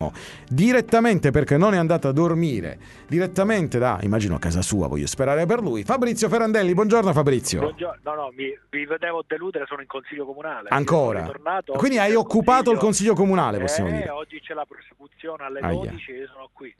Susino, direttamente, perché non è andato a dormire, direttamente da, immagino, casa sua, voglio sperare per lui, Fabrizio Ferrandelli. Buongiorno Fabrizio. Buongiorno, no, vi vedevo deludere, sono in consiglio comunale. Ancora? Io sono ritornato, Quindi hai occupato il consiglio comunale, possiamo dire. Oggi c'è la prosecuzione alle Aia. 12 e io sono qui.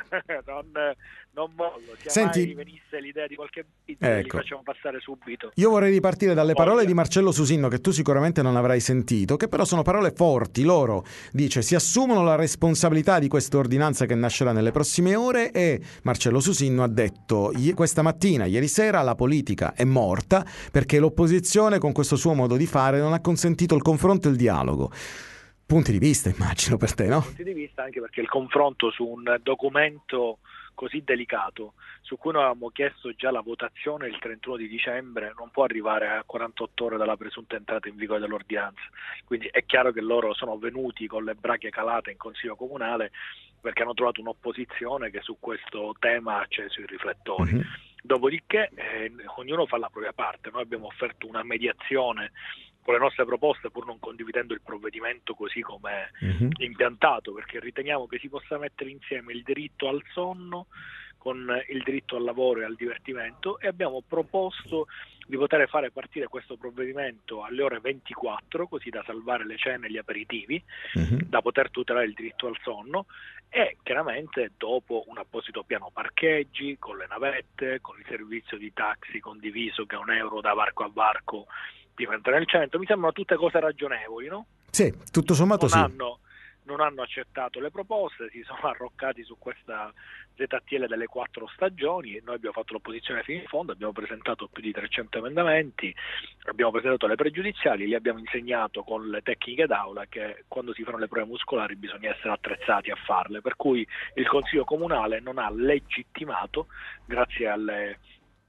non mollo, se Senti, mai venisse l'idea di qualche video li ecco, facciamo passare subito. io vorrei ripartire dalle parole di Marcello Susino, che tu sicuramente non avrai sentito, che però sono parole forti. Loro, dice, si assumono la responsabilità di questa ordinanza che nascerà nelle prossime ore, e Marcello Susino ha detto questa mattina, ieri sera, la politica è morta perché l'opposizione con questo suo modo di fare non ha consentito il confronto e il dialogo. Punti di vista, immagino, per te, no? Punti di vista, anche perché il confronto su un documento così delicato, su cui noi avevamo chiesto già la votazione il 31 di dicembre, non può arrivare a 48 ore dalla presunta entrata in vigore dell'ordinanza. Quindi è chiaro che loro sono venuti con le brachie calate in Consiglio Comunale perché hanno trovato un'opposizione che su questo tema ha acceso i riflettori. Mm-hmm. Dopodiché ognuno fa la propria parte. Noi abbiamo offerto una mediazione con le nostre proposte, pur non condividendo il provvedimento così come impiantato, perché riteniamo che si possa mettere insieme il diritto al sonno con il diritto al lavoro e al divertimento, e abbiamo proposto di poter fare partire questo provvedimento alle ore 24, così da salvare le cene e gli aperitivi, da poter tutelare il diritto al sonno, e chiaramente dopo un apposito piano parcheggi, con le navette, con il servizio di taxi condiviso che è €1 da varco a varco prima di entrare nel centro. Mi sembrano tutte cose ragionevoli, no? Sì, tutto sommato sì. Non hanno accettato le proposte, si sono arroccati su questa ZTL delle 4 stagioni, e noi abbiamo fatto l'opposizione fino in fondo, abbiamo presentato più di 300 emendamenti, abbiamo presentato le pregiudiziali, li abbiamo insegnato con le tecniche d'aula che quando si fanno le prove muscolari bisogna essere attrezzati a farle, per cui il Consiglio Comunale non ha legittimato, grazie alle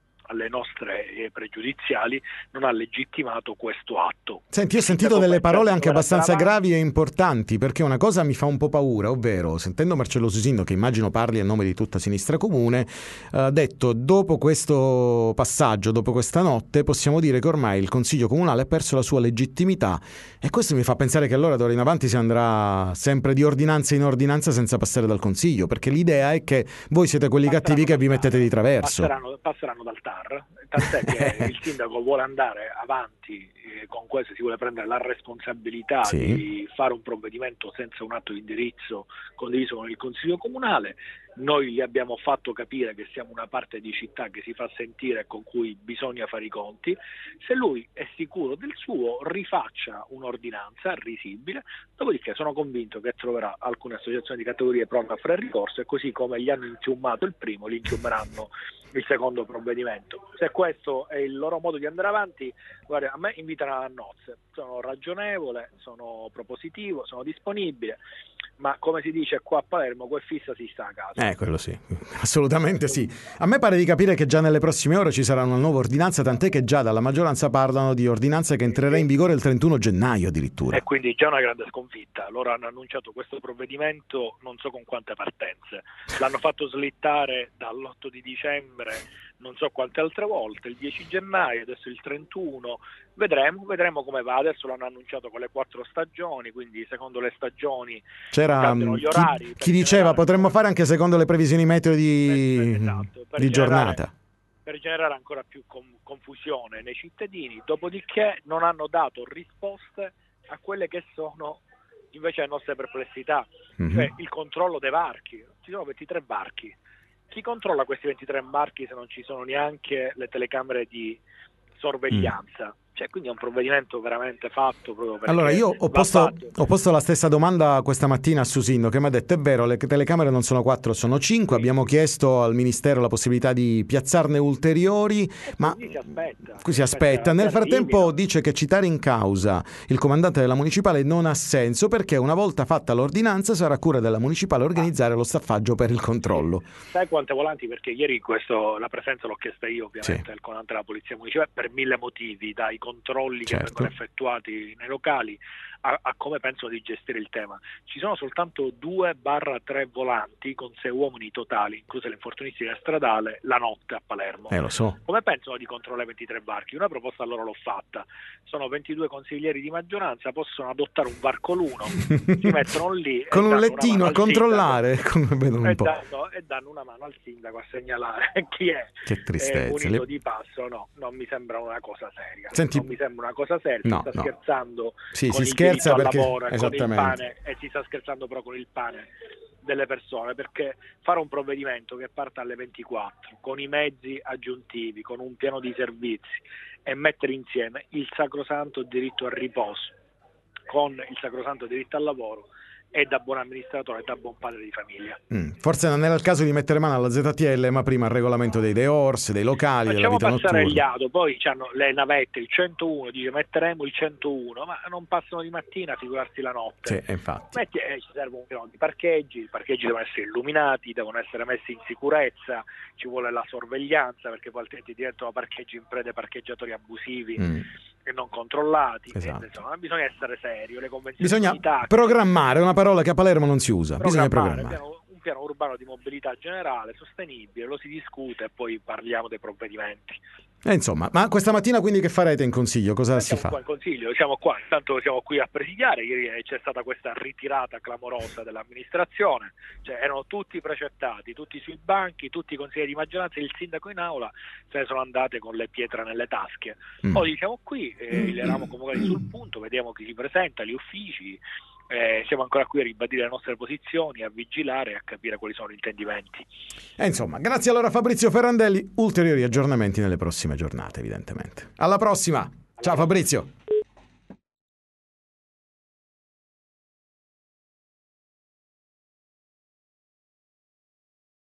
nostre pregiudiziali, non ha legittimato questo atto. Senti, io ho sentito delle parole anche abbastanza gravi e importanti, perché una cosa mi fa un po' paura, ovvero, sentendo Marcello Susino, che immagino parli a nome di tutta Sinistra Comune, ha detto: dopo questo passaggio, dopo questa notte, possiamo dire che ormai il Consiglio Comunale ha perso la sua legittimità, e questo mi fa pensare che allora d'ora in avanti si andrà sempre di ordinanza in ordinanza senza passare dal Consiglio, perché l'idea è che voi siete quelli cattivi che vi mettete di traverso. Passeranno dal TAR, tant'è che il sindaco vuole andare avanti con questo, si vuole prendere la responsabilità di fare un provvedimento senza un atto di indirizzo condiviso con il Consiglio Comunale. Noi gli abbiamo fatto capire che siamo una parte di città che si fa sentire e con cui bisogna fare i conti. Se lui è sicuro del suo, rifaccia un'ordinanza risibile, dopodiché sono convinto che troverà alcune associazioni di categorie pronte a fare ricorso, e così come gli hanno inchiummato il primo, li inchiummeranno il secondo provvedimento. Se questo è il loro modo di andare avanti, guarda, a me invitano a nozze. Sono ragionevole, sono propositivo, sono disponibile, ma come si dice qua a Palermo, quel fissa si sta a casa. Quello sì, assolutamente sì. A me pare di capire che già nelle prossime ore ci sarà una nuova ordinanza, tant'è che già dalla maggioranza parlano di ordinanza che entrerà in vigore il 31 gennaio addirittura. E quindi già una grande sconfitta. Loro hanno annunciato questo provvedimento non so con quante partenze, l'hanno fatto slittare dall'8 di dicembre non so quante altre volte, il 10 gennaio, adesso il 31, vedremo come va. Adesso l'hanno annunciato con le 4 stagioni, quindi secondo le stagioni c'era gli orari. Chi diceva potremmo fare anche secondo le previsioni meteo di giornata, per generare ancora più confusione nei cittadini. Dopodiché non hanno dato risposte a quelle che sono invece le nostre perplessità, cioè il controllo dei varchi. Ci sono 23 varchi. Chi controlla questi 23 varchi se non ci sono neanche le telecamere di sorveglianza? Cioè, quindi è un provvedimento veramente fatto proprio perché allora io ho posto la stessa domanda questa mattina a Susino, che mi ha detto: è vero, le telecamere non sono 4, sono 5, abbiamo chiesto al Ministero la possibilità di piazzarne ulteriori, ma qui si aspetta. Nel frattempo dice che citare in causa il comandante della municipale non ha senso, perché una volta fatta l'ordinanza sarà cura della municipale organizzare lo staffaggio per il controllo. Sai quante volanti? Perché ieri la presenza l'ho chiesta io ovviamente al comandante della polizia municipale per 1000 motivi, dai controlli che vengono effettuati nei locali a come pensano di gestire il tema. Ci sono soltanto 2/3 volanti con 6 uomini totali, incluse l'infortunistica stradale, la notte a Palermo. Lo so. Come pensano di controllare 23 varchi? Una proposta a loro l'ho fatta. Sono 22 consiglieri di maggioranza, possono adottare un varco l'uno, si mettono lì con un lettino a controllare e danno una mano al sindaco a segnalare chi è munito di passo. No, non mi sembra una cosa seria. Senti, non mi sembra una cosa seria. Sta scherzando sì, con si scherza al perché lavoro, con il esattamente. pane, e si sta scherzando però con il pane delle persone, perché fare un provvedimento che parte alle 24 con i mezzi aggiuntivi, con un piano di servizi, e mettere insieme il sacrosanto diritto al riposo con il sacrosanto diritto al lavoro, e da buon amministratore e da buon padre di famiglia. Forse non era il caso di mettere mano alla ZTL, ma prima al regolamento dei DEORS, dei locali, della vita notturna. Facciamo passare gli auto, poi c'hanno le navette, il 101, dice metteremo il 101, ma non passano di mattina, figurarsi la notte. Sì, infatti. Ci serve un piano di parcheggi, i parcheggi devono essere illuminati, devono essere messi in sicurezza, ci vuole la sorveglianza, perché poi altrimenti diventano parcheggi in preda ai parcheggiatori abusivi e non controllati. Esatto. Insomma, bisogna essere serio, le convenzioni bisogna di taxi, programmare, una parola che a Palermo non si usa. Bisogna programmare. Un piano urbano di mobilità generale, sostenibile, lo si discute e poi parliamo dei provvedimenti. Insomma, ma questa mattina quindi che farete in consiglio? Cosa si fa? Qua in consiglio, siamo qua, intanto siamo qui a presidiare. Ieri c'è stata questa ritirata clamorosa dell'amministrazione, cioè erano tutti precettati, tutti sui banchi, tutti i consiglieri di maggioranza, il sindaco in aula, se ne sono andate con le pietre nelle tasche. Oggi siamo qui, li eravamo convocati sul punto, vediamo chi si presenta, gli uffici. Siamo ancora qui a ribadire le nostre posizioni, a vigilare e a capire quali sono gli intendimenti. Insomma, grazie allora Fabrizio Ferrandelli, ulteriori aggiornamenti nelle prossime giornate evidentemente. Alla prossima, ciao Fabrizio.